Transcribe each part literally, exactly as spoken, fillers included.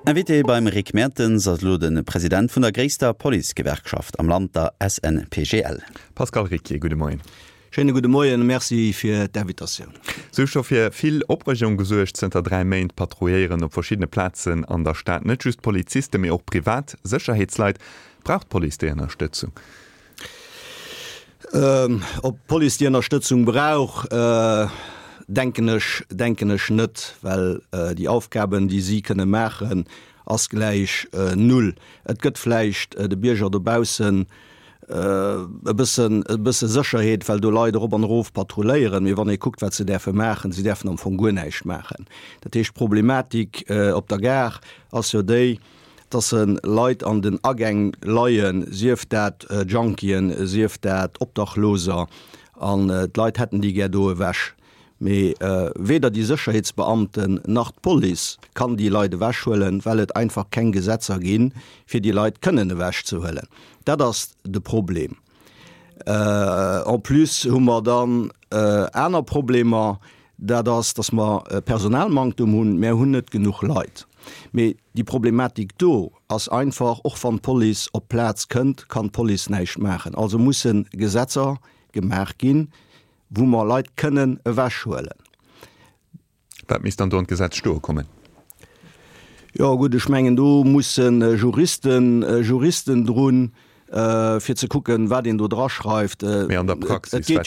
Invité beim Rick Mertens als lo den Präsident vun der Gréster Polizegewerkschaft am Land der S N P G L. Pascal Ricci, gute Morgen. Schöne gute Morgen, merci fir d'Invitation. Soch fir vill Opregung gesuercht zenter drei Mainint patrouieren op verschiedene Plätzen an der Stadt, net just Polizisten mé auch privat Sicherheitsleit braucht Police die Unterstützung. Ähm, ob Police die Unterstützung braucht, äh, denken ich, denken ich nicht, weil äh, die Aufgaben, die sie können machen, als gleich äh, null. Et gibt vielleicht äh, de Bürger dabausen äh, bisschen, bisschen Sicherheit, weil du Leute ober Ruf patrouillieren, wie wann ihr guckt, was sie dafür machen, sie dürfen von Gunneich machen. Das ist Problematik äh, op der Gar als die, dass ein Leute an den Agängen leien, sieft dat äh, Junkien, sieft dat Obdachloser, an äh, die Leute hätten die gerne do wäsch. Me äh, weder die Sicherheitsbeamten nach Police kann die Leute wäschhöllen, weil es einfach kein Gesetzer gehen, für die Leute können wäsch zu höllen. Das ist das Problem. Äh, en plus haben wir dann äh, einer Probleme, das, dass wir äh, Personalmangel haben, mehr haben nicht genug Leute. Me die Problematik do als einfach auch von Police op Platz könnt, kann Police nicht machen. Also müssen Gesetzer gemacht gehen, wo man Leute können wäschhöllen. Dat mis dann dort Gesetz sto kommen. Ja gut, ich mengen du mussssen äh, Juristen äh, Juristen drohen äh, fir zu gucken, wer den du dra schreift. Äh, an der Praxis geht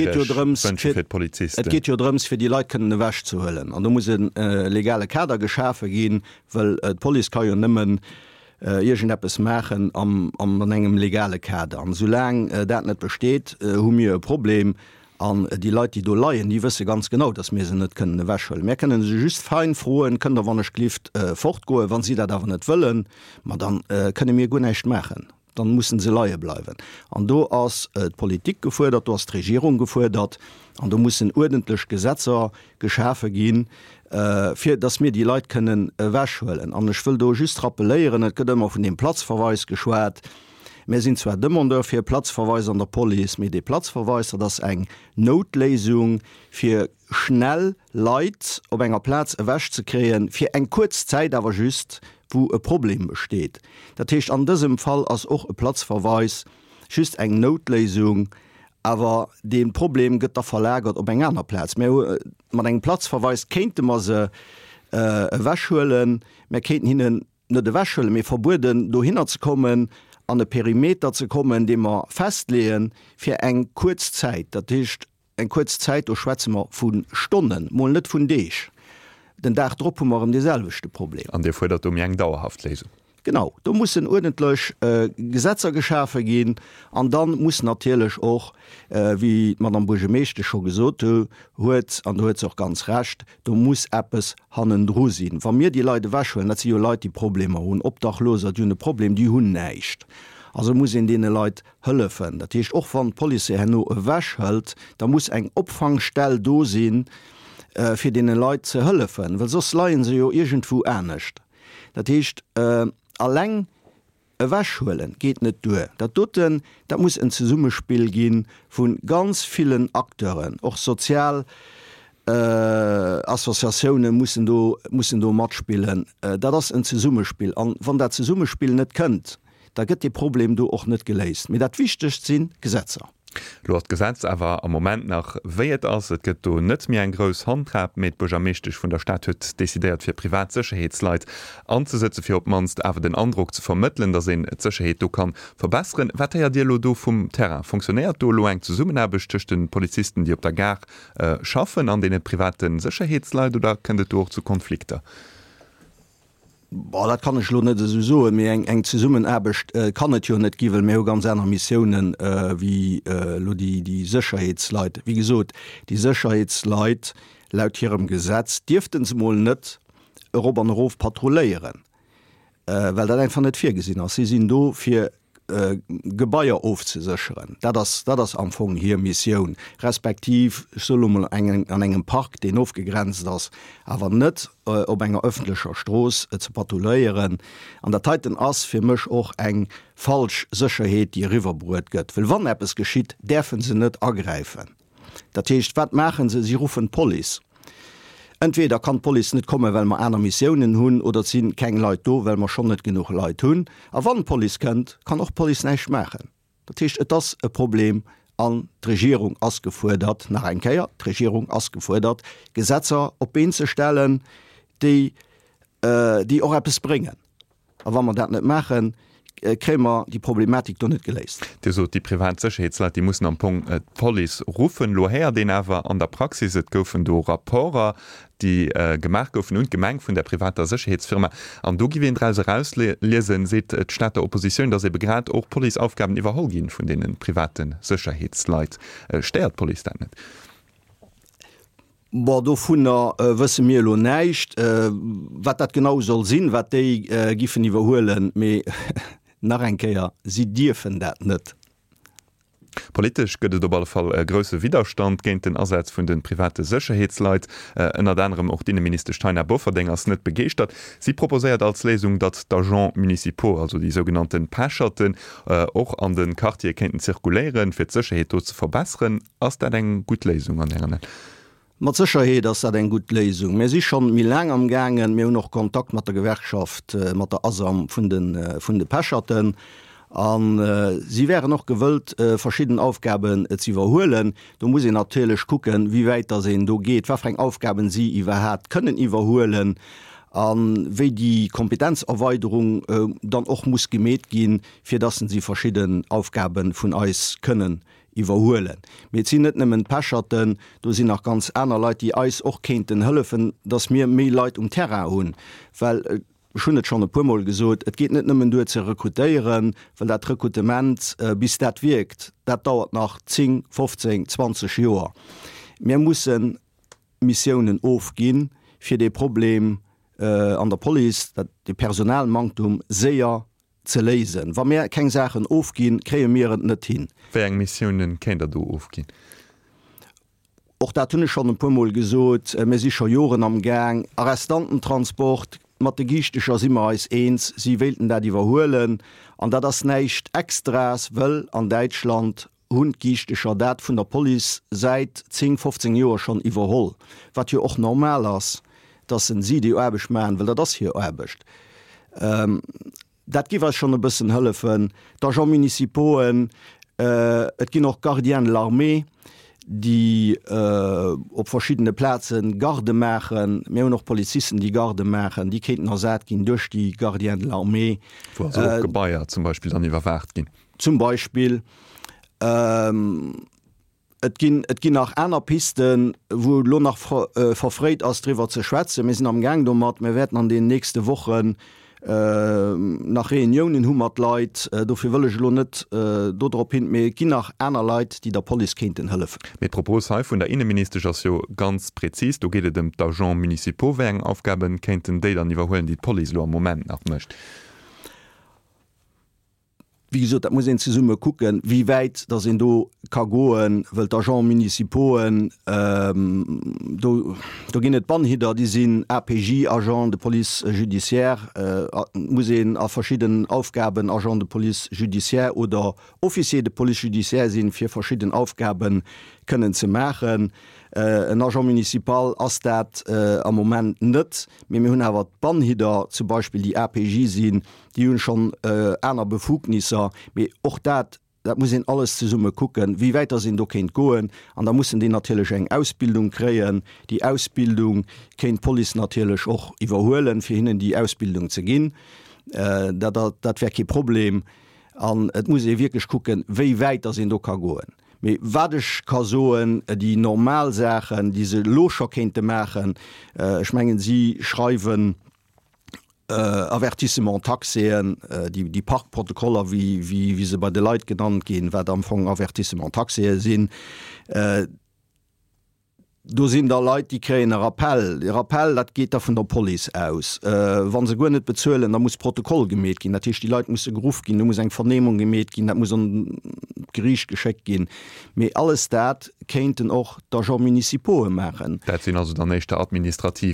drums fir die Leute können wäsch zu höllen. An du muss äh, legale Kader geschafe gehen, weil äh, Police kann ja nimmen Igent äh, es machen am, am engem legale Kader. An solang äh, dat net besteht, äh, hun mir ein Problem. An die Leute, die do leiien, die wësse ganz genau, dass mir se net können wäschel. Mir können se just fein froen, können der wannnech Klift äh, fortgoe, wann sie dat dawer net wëllen, ma dann äh, könne mir go nicht machen. Dann mussssen se leie bleiwen. An do ass äh, Politik gefordert, du hast Regierung gefordert, an du mussssen ordentlich Gesetzer geschärfe gin, äh, fir dats mir die Leute können äh, wäschwellen. An ich will do just rappelieren, et gëtt immer vun dem Platzverweis geschwert. Wir sind zwar dëmmer fir Platzverweis an der Police, mit de Platzverweiser das eng Notlesung fir schnell Leiit op enger Platz wäsch zu kreen, fir eng kurz Zeit awer just, wo e Problem besteht. Dat heißt, an diesem Fall als och e Platzverweis just eng Notlesung, aber den Problem gëtt er verlagert op eng aner Platz. Man eng Platzverweis kente man se äh, wäschhöllen, man kenten hinnen net de wäschhöllen mir verbuden, do hinzukommen, an den Perimeter zu kommen, den wir festlegen für eng Kurzzeit. Das ist eng Kurzzeit, da schwätzen wir von Stunden, mal nicht von dich. Den Tag drauf haben wir um dieselbe Problem. An der fordert um eng dauerhaft lesen. Genau, da müssen ordentlich äh, Gesetze geschaffen gehen, und dann muss natürlich auch, äh, wie man am Burgemeester schon gesagt hat, und da hat es auch ganz recht, da muss etwas hannen dran sein. Wenn mir die Leute wäscheln, das sind ja Leute, die Probleme haben, Obdachloser, die ein Problem, die haben nicht. Also muss in denen Leute helfen. Das heißt, auch wenn die Polizei nur wäsch hält, da muss eine Abfangstelle da sein, äh, für diese Leute zu helfen, weil sonst leiden sie ja irgendwo ernst. Das heißt, äh, allein e wäschhöllen geht net durch. Dat doten, da muss ein Zusammenspiel gehen von ganz vielen Akteuren, auch sozial äh, Assoziationen müssen do, müssen do matspielen. Äh, da das ein Zusammenspiel. Und wenn das Zusammenspiel nicht könnt, da geht die Problem do auch nicht gelöst. Mit dat wichtigste sind Gesetzer. Lo hat Gesetz awer am moment nach wéiet ass, et gëtt do net mir en gros Handtrap met Bogermechtech vun der Stadt huet desideiert fir Privatsecherheetsleit anzusetzen, fir op manst awer den Andruck zu vermitteln, dat se et Sicherheet do kann verbeeren. Wat ja Dir lo do vum Terra funktioniert do lo eng zu summen habeg den Polizisten, die op der Gar äh, schaffen an de privaten Sicherheetsleit oder kënnet do zu Konflikte? Boah, dat kann ich net so mir eng eng zu summen erbecht äh, kann net jo net giwel mé ganz einer Missionen äh, wie äh, lo die die Sicherheitsleit. Wie gesot, die Sicherheitsleit laut ihrem Gesetz dürften ze mal net Europa Hof patrouieren, äh, weil dat einfach net vir gesinn as sie sind do fir äh, Gebäier aufzusichern. Da das, da das Anfang hier Mission, respektiv solo an engem Park den aufgegrenzt das, aber net äh, op enger öffentlicher Stroß äh, zu patrouillieren. An der Teiten ass fir mech auch eng falsch Sicherheit die Riverbrot gött. Will wann es geschieht, dürfen sie net ergreifen. Dat heißt, wat machen sie? Sie rufen Police. Entweder kann Poli net komme, weil man einer Missionen hunn oder sinn keng Leiit do, weil man schon net genug Leiit hunn. A wann Poli kennt, kann auch Poli neich machen. Dat hicht et das e Problem an d' Regierung asgefordert, nach en Käier d' Regierung asgefordert, Gesetzer op been ze stellen, die, äh, die auch etwas bringen. A wann man dat net machen, krämer die Problematik do net geleist. Die, so, die Privatsecheheitsleit die muss am Punkt äh, Poli rufen loher den awer an der Praxis et goufen do Rapporter, die äh, gemacht goufen und Gemeng vun der privater Sicherheitsfirma. An do giwen Reise rauslesen se et Staat der Opposition, dat se begrad och Poliaufgaben iwwerhol gin vun denen privaten Sicherheitsleit äh, steiert Poli net. Bo do vunner äh, wësse mir lo neicht, äh, wat dat genau soll sinn, wat déi äh, giffen iwwerhoelen méi nach enkeier si Dirfen dat net. Politisch gëtt op alle Fall äh, grösse Widerstand géint den Ersatz vun den private Sicherheitsleit ënner äh, anderem auch Innenminister Steiner Bofferdingers net begecht hat. Sie proposéiert als Lesung, dat d'Agent municipaux, also die sogenannten Pascherten, och äh, an den Quartier kenten zirkuléieren fir d'Sicherheet zu verbeeren, ass dat eng gut Lesung an hernen. mat Sicherheet ass dat eng gut Lesung. Me si schon mi lang am gangen mé noch Kontakt mat der Gewerkschaft mat der Asam vun den, vun de Pascherten. An äh, sie wären noch gewëlt äh, verschieden Aufgaben äh, zu überholen. Da muss ich natürlich gucken, wie weiter se do geht, wat Aufgaben sie iwwer hat können überholen, an wie die Kompetenzerweiterung äh, dann auch muss gemäht gehen, für das sie verschiedene Aufgaben von Eis können überholen. Wir sind net nimmen Pascherten, du sind noch ganz einer Leute, die Eis auch kenten helfen, dass mir mehr Leute um Terra hun, weil äh, schon net schon e pummel gesot, et geht net nëmmen du ze rekrutieren, weil dat Rekrutement äh, bis dat wirkt, dat dauert nach zehn, fünfzehn, zwanzig Joer. Wir mussssen Missionen aufgehen fir de Problem äh, an der Police, dat de Personalmangtum séier ze lesen. Wa mir keng Sachen aufgehen, kree mir net hin. Wé eng Missionen kennt du aufgehen? Och dat hunne schon e pummel gesot, äh, me sicher Joren am Gang, Arrestantentransport, Mathegichtecher simmer als eens, sie wählten dat iwwerhoelen, an dat das neicht extras wëll an Deutschland hundgichtecher dat vun der Poli seit zehn, fünfzehn Joer schon iwwerholl. Wat hier och normal ass, dat sind sie die erbeg maen, well er das hier erbecht. Ähm, dat giwer schon e bisssen hëllefen, d'Agent Municipoen, äh, et gin noch Gardien l'Armee, die äh, op verschiedene Plätzen Garde machen, mé noch Polizisten, die Garde machen, die keten ersät gin durch die Gardien de l'Armee. Äh, Gebaier zum Beispiel an iwwerwacht gin. Zum Beispiel ähm, et gin nach einer Pisten, wo lo nach ver, äh, verfreit as drwer ze schwäze, me sind am Gang mat, me werden an den nächste Wochen Uh, nach Reunionen hummert Leiit uh, dofir wëlech lo net uh, dodrop hin méi gin nach einer Leiit, die der Poliskenten hëllefen. Met Propos vun der Innenministersio ganz präzis, du geet dem d'Agent municipaux wégen Aufgaben kenten déi dann iwwerhoelen die Poli lo am moment nach mëcht. Wie gesagt, dat muss en ze summe gucken, wie weit da sind do Kagoen, wët Agent Municipoen, ähm, da gin net Bandhider, die sinn A P J, Agent de Police judiciaire, äh, muss a verschieden Aufgaben Agent de Police judiciaire oder Offizier de Police judiciaire sinn fir verschieden Aufgaben können ze machen. Äh, ein Agent municipal ass dat äh, am moment net, mir hunn hawer Bandhider zum Beispiel die A P J sinn, die hun schon einer äh, Befugnisser, och dat dat muss alles ze summe gucken, wie weiter sind do kenint goen, an da muss die natürlich eng Ausbildung kreen, die Ausbildung kenint Poli natürlich och iwwerhoelen fir hinnen die Ausbildung ze ginn, äh, dat, dat, dat wär ke Problem, an et muss e wirklich gucken, wéi weiter sind do ka goen. Wadech Kasoen, die Normalsachen, diese Locherkente machen, äh, schmengen sie schreiben äh, Avertissement Taxeen, äh, die, die Parkprotokoller, wie, wie, wie sie bei de Leiit genannt gehen, wer am Anfang Avertissement Taxeen sind. Äh, Do sind der Leiit die kreen Rappell. De Rappell dat geht da vun der Poli aus. Äh, wann se go net bezuelen, da muss Protokoll gemet gin. Dat die Leiit muss gerufen gin, muss eng Vernehmung gemet gin, dat muss an Griech gescheckt gin. Me alles dat kenten och d'Agent Municipoe machen. Dat sind also der nächste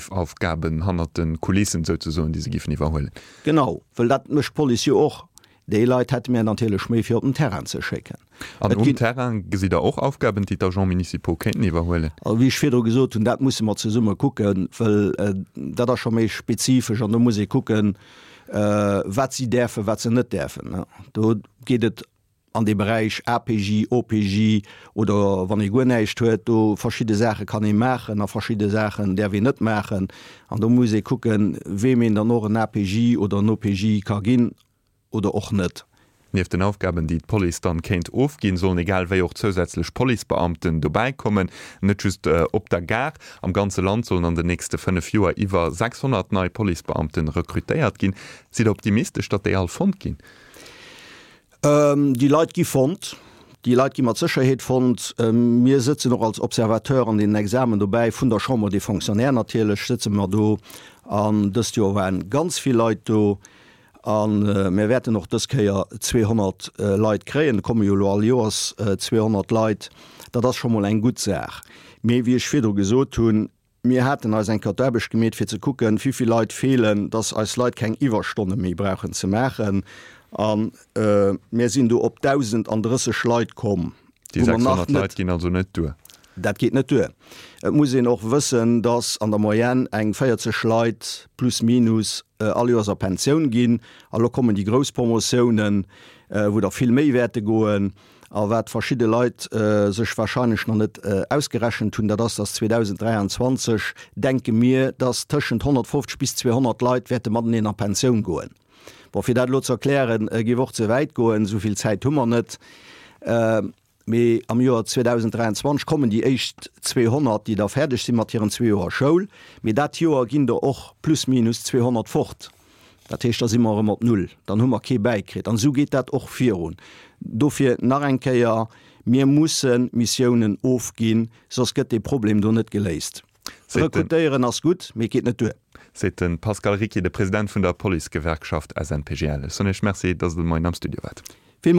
Administrativaufgaben han den Kulissen so die se gifen iwwerhoelen. Genau, well dat mech Poli och Daylight hat mir natürlich méi fir den Terran ze schicken. An um Terran gesi da auch Aufgaben, die d'Agent Municipal kennen iwwerhole. Wie ich fir gesot und dat muss man ze summe gucken, weil, äh, dat er schon méi spezifisch an da muss ich gucken äh, wat sie derfe, wat ze net derfen. Da geht het an dem Bereich A P G, O P G oder wann ich goneicht huet, do verschiedene Sachen kann ich machen, a verschiedene Sachen der wir net machen. An da muss ich gucken, wem in der noch ein A P G oder ein O P G kann gin oder och net. Nieef den Aufgaben, die d Poli dann kennt ofgin sollen egal wéi auch zusätzlich Polibeamten vorbeikommen, net just äh, op der Gar am ganze Land sollen an de nächste fünf Joer iwwer sechshundert neue Polibeamten rekrutéiert gin, si optimistisch, dat de all fond gin. Ähm, die Leiit gefond, die Leiit gi mat Sicherheet fand, ähm, mir sitzen noch als Observateur an den Examen dabei vun der Chambre die Funktionär natürlich sitzen wir do an das Jo waren ganz viel Leiit do an äh, mir werden noch das Käier zweihundert äh, Leiit kreen, kommen jo all Joers äh, zweihundert Leiit, da das schon mal ein gut Sach. Me wie ich wieder gesot tun, mir hätten als ein Kartäbisch gemet fir zu gucken, wievi Leiit fehlen, dass als Leiit kein Iwerstunde mehr brauchen zu machen. An äh, mir sinn du op tausend andersse Schleit kom. Die sechshundert Leiit gin also net due. Dat geht net due. Et muss ich noch wissen, dass an der Moyen eng feiertze Schleit plus minus äh, alle as Pensionioun gin, alle kommen die Großpromotionen, äh, wo der viel méiwerte goen, a wat verschiedene Leiit äh, sech wahrscheinlich noch net äh, ausgerechen tun, dat das das zweitausenddreiundzwanzig denke mir, dass tschen hundertfünfzig bis zweihundert Leiit werte man in der Pensionioun goen. Wofir dat lo zu erklären, äh, gewoch ze weit goen, soviel Zeit hummer net. Äh, am Joar zweitausenddreiundzwanzig kommen die echt zweihundert, die da fertig sind mat ihren zwei Joer Schoul. Mit dat Joer ginn der och plus minus zweihundert fort. Dat hecht das immer mat null. Dann hummer ke beikrit. An so geht dat och virun. Dofir nach enkeier mir mussssen Missionen ofgin, sos gëtt de Problem do net geleist. Rekrutéieren ass gut, mé geht net due. Se den Pascal Ricci, de Präsident vun der Poligewerkschaft S N P G L. Sonnech Merci, dats du mein am Studio wat.